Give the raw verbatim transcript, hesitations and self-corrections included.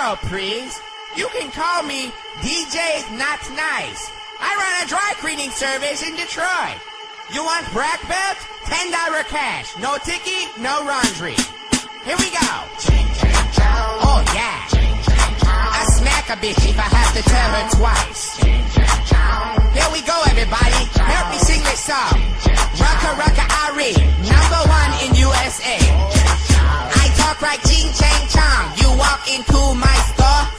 world, please. You can call me D J Not Nice. I run a dry cleaning service in Detroit. You want black belt? ten dollar cash. No ticket, no laundry. Here we go. Oh, yeah. I smack a bitch if I have to tell her twice. Here we go, everybody. Help me sing this song. Rucka Rucka Ari, number one in U S A. I talk like Ching Chang Chong. You walk into my store,